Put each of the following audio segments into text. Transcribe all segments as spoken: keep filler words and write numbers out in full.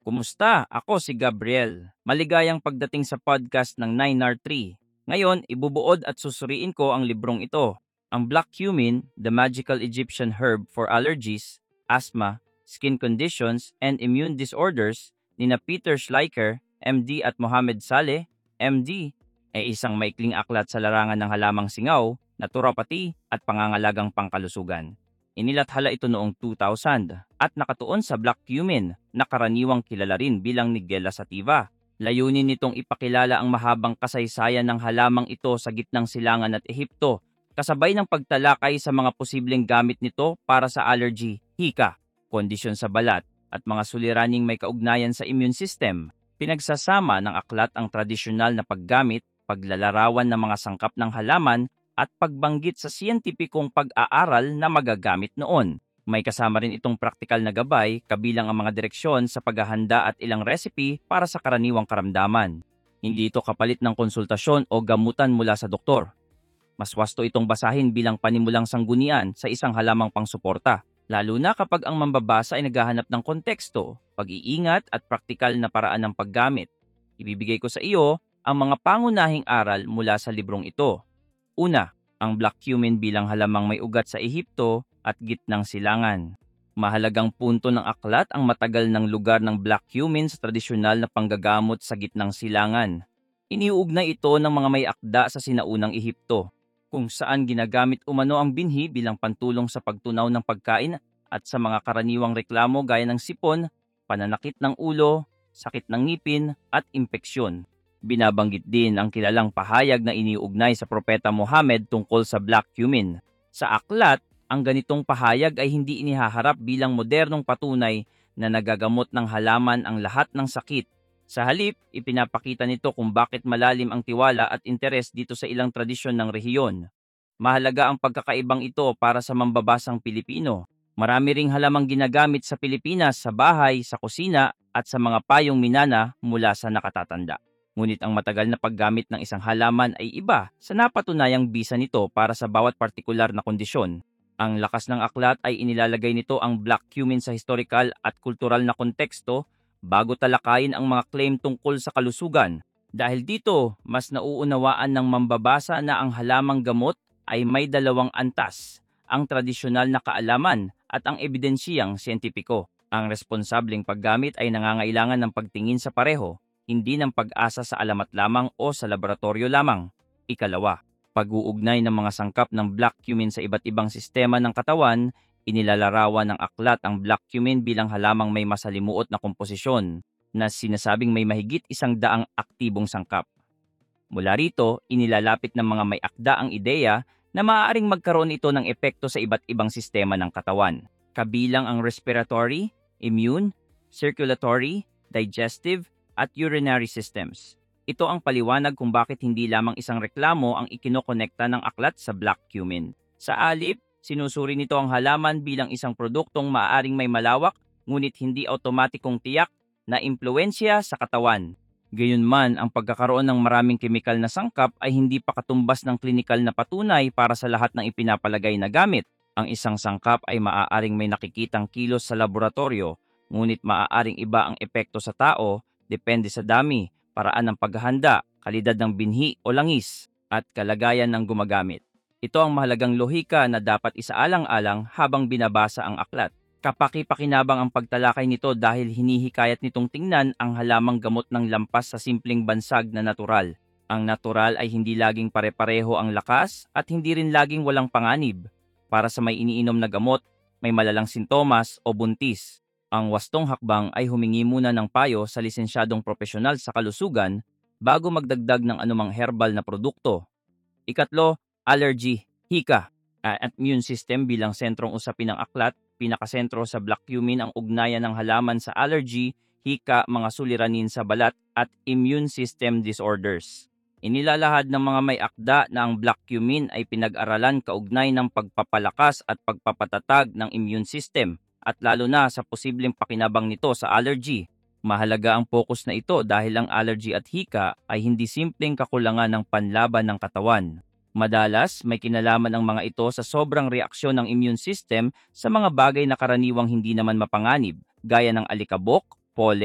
Kumusta? Ako si Gabriel. Maligayang pagdating sa podcast ng nine R three. Ngayon, ibubuod at susuriin ko ang librong ito. Ang Black Cumin, The Magical Egyptian Herb for Allergies, Asthma, Skin Conditions, and Immune Disorders ni na Peter Schleicher, M D at Mohamed Saleh, M D, ay isang maikling aklat sa larangan ng halamang singaw, naturopathy at pangangalagang pangkalusugan. Inilathala ito noong two thousand at nakatuon sa black cumin na karaniwang kilala rin bilang Nigella sativa. Layunin nitong ipakilala ang mahabang kasaysayan ng halamang ito sa gitnang silangan at Ehipto, kasabay ng pagtalakay sa mga posibleng gamit nito para sa allergy, hika, kondisyon sa balat, at mga suliraning may kaugnayan sa immune system. Pinagsasama ng aklat ang tradisyonal na paggamit, paglalarawan ng mga sangkap ng halaman, at pagbanggit sa siyentipikong pag-aaral na magagamit noon. May kasama rin itong praktikal na gabay kabilang ang mga direksyon sa paghahanda at ilang recipe para sa karaniwang karamdaman. Hindi ito kapalit ng konsultasyon o gamutan mula sa doktor. Mas wasto itong basahin bilang panimulang sanggunian sa isang halamang pangsuporta, lalo na kapag ang mambabasa ay naghahanap ng konteksto, pag-iingat at praktikal na paraan ng paggamit. Ibibigay ko sa iyo ang mga pangunahing aral mula sa librong ito. Una, ang black cumin bilang halamang may ugat sa Ehipto at gitnang silangan. Mahalagang punto ng aklat ang matagal ng lugar ng black cumin sa tradisyonal na panggagamot sa gitnang silangan. Iniuugnay ito ng mga may akda sa sinaunang Ehipto, kung saan ginagamit umano ang binhi bilang pantulong sa pagtunaw ng pagkain at sa mga karaniwang reklamo gaya ng sipon, pananakit ng ulo, sakit ng ngipin at impeksyon. Binabanggit din ang kilalang pahayag na iniugnay sa Propeta Muhammad tungkol sa black cumin. Sa aklat, ang ganitong pahayag ay hindi inihaharap bilang modernong patunay na nagagamot ng halaman ang lahat ng sakit. Sa halip, ipinapakita nito kung bakit malalim ang tiwala at interes dito sa ilang tradisyon ng rehiyon. Mahalaga ang pagkakaibang ito para sa mambabasang Pilipino. Marami ring halamang ginagamit sa Pilipinas sa bahay, sa kusina at sa mga payong minana mula sa nakatatanda. Ngunit ang matagal na paggamit ng isang halaman ay iba sa napatunayang bisa nito para sa bawat partikular na kondisyon. Ang lakas ng aklat ay inilalagay nito ang black cumin sa historical at kultural na konteksto bago talakayin ang mga claim tungkol sa kalusugan. Dahil dito, mas nauunawaan ng mambabasa na ang halamang gamot ay may dalawang antas, ang tradisyonal na kaalaman at ang ebidensiyang siyentipiko. Ang responsableng paggamit ay nangangailangan ng pagtingin sa pareho, hindi ng pag-asa sa alamat lamang o sa laboratorio lamang. Ikalawa, pag-uugnay ng mga sangkap ng black cumin sa iba't ibang sistema ng katawan, inilalarawan ng aklat ang black cumin bilang halamang may masalimuot na komposisyon na sinasabing may mahigit isang daang aktibong sangkap. Mula rito, inilalapit ng mga may akda ang ideya na maaaring magkaroon ito ng epekto sa iba't ibang sistema ng katawan, kabilang ang respiratory, immune, circulatory, digestive, at urinary systems. Ito ang paliwanag kung bakit hindi lamang isang reklamo ang ikinokonekta ng aklat sa black cumin. Sa alip, sinusuri nito ang halaman bilang isang produktong maaaring may malawak ngunit hindi automatikong tiyak na impluensya sa katawan. Gayunman, ang pagkakaroon ng maraming kemikal na sangkap ay hindi pa katumbas ng klinikal na patunay para sa lahat ng ipinapalagay na gamit. Ang isang sangkap ay maaaring may nakikitang kilos sa laboratorio, ngunit maaaring iba ang epekto sa tao depende sa dami, paraan ng paghahanda, kalidad ng binhi o langis, at kalagayan ng gumagamit. Ito ang mahalagang lohika na dapat isaalang-alang habang binabasa ang aklat. Kapaki-pakinabang ang pagtalakay nito dahil hinihikayat nitong tingnan ang halamang gamot ng lampas sa simpleng bansag na natural. Ang natural ay hindi laging pare-pareho ang lakas at hindi rin laging walang panganib. Para sa may iniinom na gamot, may malalang sintomas o buntis. Ang wastong hakbang ay humingi muna ng payo sa lisensyadong propesyonal sa kalusugan bago magdagdag ng anumang herbal na produkto. Ikatlo, allergy, hika, at immune system bilang sentrong usapin ng aklat, pinakasentro sa black cumin ang ugnayan ng halaman sa allergy, hika, mga suliranin sa balat at immune system disorders. Inilalahad ng mga may akda na ang black cumin ay pinag-aralan kaugnay ng pagpapalakas at pagpapatatag ng immune system, at lalo na sa posibleng pakinabang nito sa allergy. Mahalaga ang focus na ito dahil ang allergy at hika ay hindi simpleng kakulangan ng panlaban ng katawan. Madalas, may kinalaman ang mga ito sa sobrang reaksyon ng immune system sa mga bagay na karaniwang hindi naman mapanganib, gaya ng alikabok, pollen,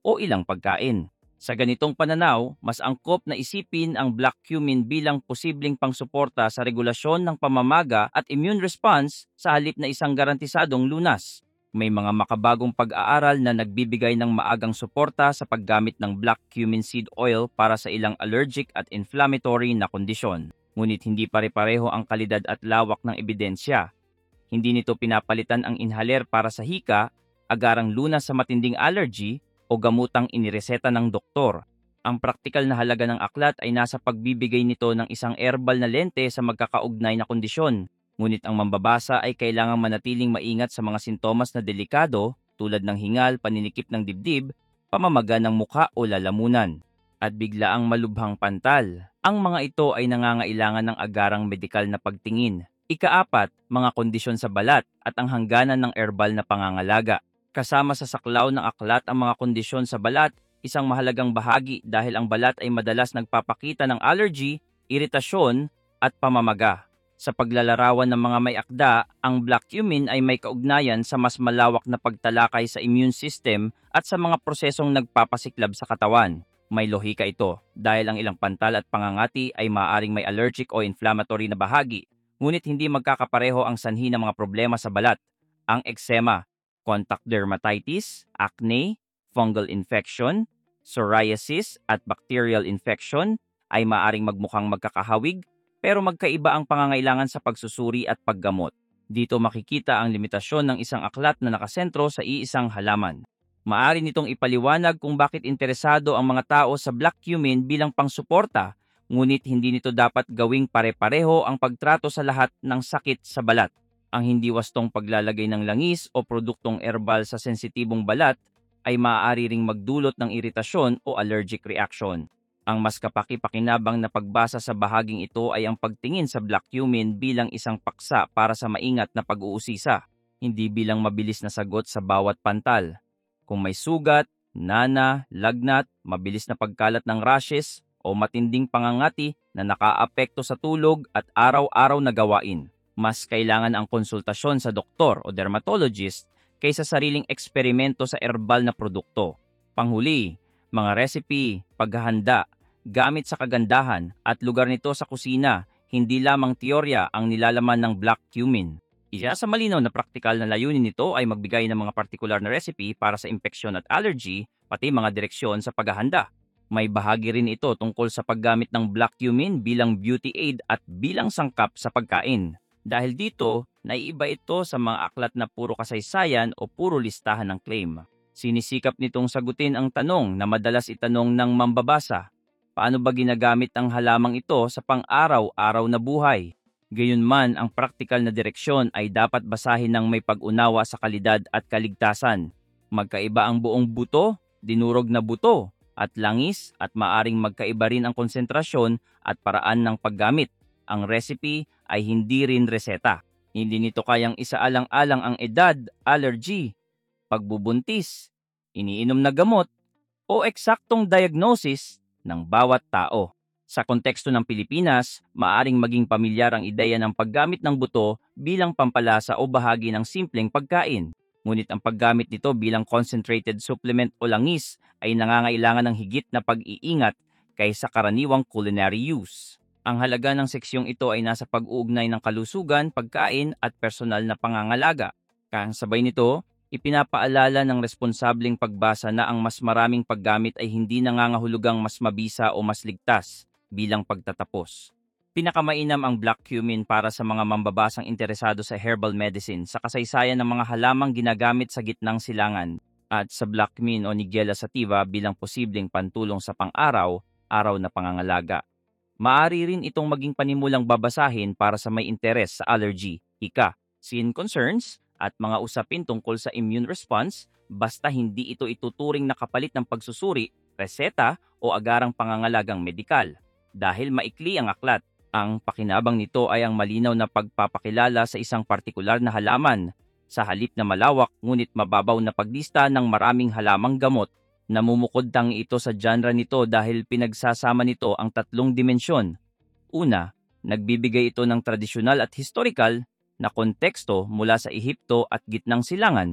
o ilang pagkain. Sa ganitong pananaw, mas angkop na isipin ang black cumin bilang posibleng pangsuporta sa regulasyon ng pamamaga at immune response sa halip na isang garantisadong lunas. May mga makabagong pag-aaral na nagbibigay ng maagang suporta sa paggamit ng black cumin seed oil para sa ilang allergic at inflammatory na kondisyon. Ngunit hindi pare-pareho ang kalidad at lawak ng ebidensya. Hindi nito pinapalitan ang inhaler para sa hika, agarang lunas sa matinding allergy, o gamutang inireseta ng doktor. Ang praktikal na halaga ng aklat ay nasa pagbibigay nito ng isang herbal na lente sa magkakaugnay na kondisyon. Ngunit ang mambabasa ay kailangang manatiling maingat sa mga sintomas na delikado tulad ng hingal, paninikip ng dibdib, pamamaga ng mukha o lalamunan, at biglaang malubhang pantal. Ang mga ito ay nangangailangan ng agarang medikal na pagtingin. Ikaapat, mga kondisyon sa balat at ang hangganan ng herbal na pangangalaga. Kasama sa saklaw ng aklat ang mga kondisyon sa balat, isang mahalagang bahagi dahil ang balat ay madalas nagpapakita ng allergy, iritasyon, at pamamaga. Sa paglalarawan ng mga may akda, ang black cumin ay may kaugnayan sa mas malawak na pagtalakay sa immune system at sa mga prosesong nagpapasiklab sa katawan. May lohika ito dahil ang ilang pantal at pangangati ay maaaring may allergic o inflammatory na bahagi, ngunit hindi magkakapareho ang sanhi ng mga problema sa balat. Ang eczema, contact dermatitis, acne, fungal infection, psoriasis at bacterial infection ay maaaring magmukhang magkakahawig pero magkaiba ang pangangailangan sa pagsusuri at paggamot. Dito makikita ang limitasyon ng isang aklat na nakasentro sa iisang halaman. Maaari nitong ipaliwanag kung bakit interesado ang mga tao sa black cumin bilang pangsuporta, ngunit hindi nito dapat gawing pare-pareho ang pagtrato sa lahat ng sakit sa balat. Ang hindi wastong paglalagay ng langis o produktong herbal sa sensitibong balat ay maaari ring magdulot ng iritasyon o allergic reaction. Ang mas kapaki-pakinabang na pagbasa sa bahaging ito ay ang pagtingin sa black cumin bilang isang paksa para sa maingat na pag-uusisa, hindi bilang mabilis na sagot sa bawat pantal. Kung may sugat, nana, lagnat, mabilis na pagkalat ng rashes, o matinding pangangati na nakaapekto sa tulog at araw-araw na gawain, mas kailangan ang konsultasyon sa doktor o dermatologist kaysa sariling eksperimento sa herbal na produkto. Panghuli, mga recipe, paghahanda, gamit sa kagandahan at lugar nito sa kusina, hindi lamang teorya ang nilalaman ng black cumin. Isa sa malinaw na praktikal na layunin nito ay magbigay ng mga partikular na recipe para sa impeksyon at allergy, pati mga direksyon sa paghahanda. May bahagi rin ito tungkol sa paggamit ng black cumin bilang beauty aid at bilang sangkap sa pagkain. Dahil dito, naiiba ito sa mga aklat na puro kasaysayan o puro listahan ng claim. Sinisikap nitong sagutin ang tanong na madalas itanong ng mambabasa. Paano ba ginagamit ang halamang ito sa pang-araw-araw na buhay? Gayunman, ang praktikal na direksyon ay dapat basahin ng may pag-unawa sa kalidad at kaligtasan. Magkaiba ang buong buto, dinurog na buto, at langis at maaring magkaiba rin ang konsentrasyon at paraan ng paggamit. Ang recipe ay hindi rin reseta. Hindi nito kayang isaalang-alang ang edad, allergy, pagbubuntis, iniinom na gamot, o eksaktong diagnosis ng bawat tao. Sa konteksto ng Pilipinas, maaring maging pamilyar ang ideya ng paggamit ng buto bilang pampalasa o bahagi ng simpleng pagkain. Ngunit ang paggamit nito bilang concentrated supplement o langis ay nangangailangan ng higit na pag-iingat kaysa karaniwang culinary use. Ang halaga ng seksyong ito ay nasa pag-uugnay ng kalusugan, pagkain at personal na pangangalaga. Kasabay nito, ipinapaalala ng responsableng pagbasa na ang mas maraming paggamit ay hindi nangangahulugang mas mabisa o mas ligtas bilang pagtatapos. Pinakamainam ang black cumin para sa mga mambabasang interesado sa herbal medicine sa kasaysayan ng mga halamang ginagamit sa gitnang silangan at sa black cumin o Nigella sativa bilang posibleng pantulong sa pang-araw-araw na pangangalaga. Maaari rin itong maging panimulang babasahin para sa may interes sa allergy, hika, skin concerns, at mga usapin tungkol sa immune response basta hindi ito ituturing na kapalit ng pagsusuri, reseta o agarang pangangalagang medikal. Dahil maikli ang aklat, ang pakinabang nito ay ang malinaw na pagpapakilala sa isang partikular na halaman sa halip na malawak ngunit mababaw na paglista ng maraming halamang gamot. Namumukod tangi ito sa genre nito dahil pinagsasama nito ang tatlong dimensyon. Una, nagbibigay ito ng tradisyonal at historical na konteksto mula sa Ehipto at gitnang silangan.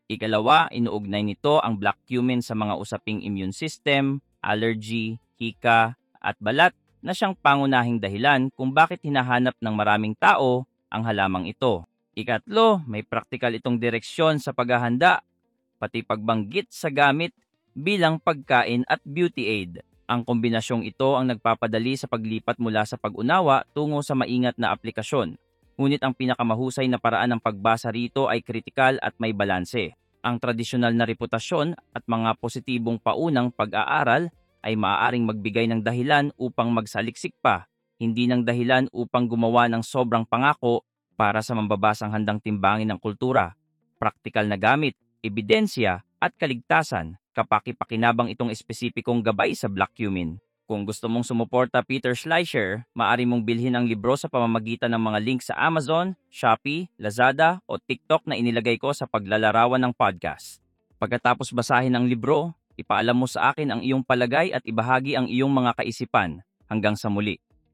Ikalawa, inuugnay nito ang black cumin sa mga usaping immune system, allergy, hika, at balat na siyang pangunahing dahilan kung bakit hinahanap ng maraming tao ang halamang ito. Ikatlo, may praktikal itong direksyon sa paghahanda, pati pagbanggit sa gamit bilang pagkain at beauty aid. Ang kombinasyong ito ang nagpapadali sa paglipat mula sa pag-unawa tungo sa maingat na aplikasyon. Ngunit ang pinakamahusay na paraan ng pagbasa rito ay kritikal at may balanse. Ang tradisyonal na reputasyon at mga positibong paunang pag-aaral ay maaaring magbigay ng dahilan upang magsaliksik pa, hindi ng dahilan upang gumawa ng sobrang pangako para sa mambabasang handang timbangin ng kultura, praktikal na gamit, ebidensya at kaligtasan. Kapaki-pakinabang itong espesipikong gabay sa black cumin. Kung gusto mong sumuporta Peter Schleicher, maaari mong bilhin ang libro sa pamamagitan ng mga link sa Amazon, Shopee, Lazada o TikTok na inilagay ko sa paglalarawan ng podcast. Pagkatapos basahin ang libro, ipaalam mo sa akin ang iyong palagay at ibahagi ang iyong mga kaisipan. Hanggang sa muli.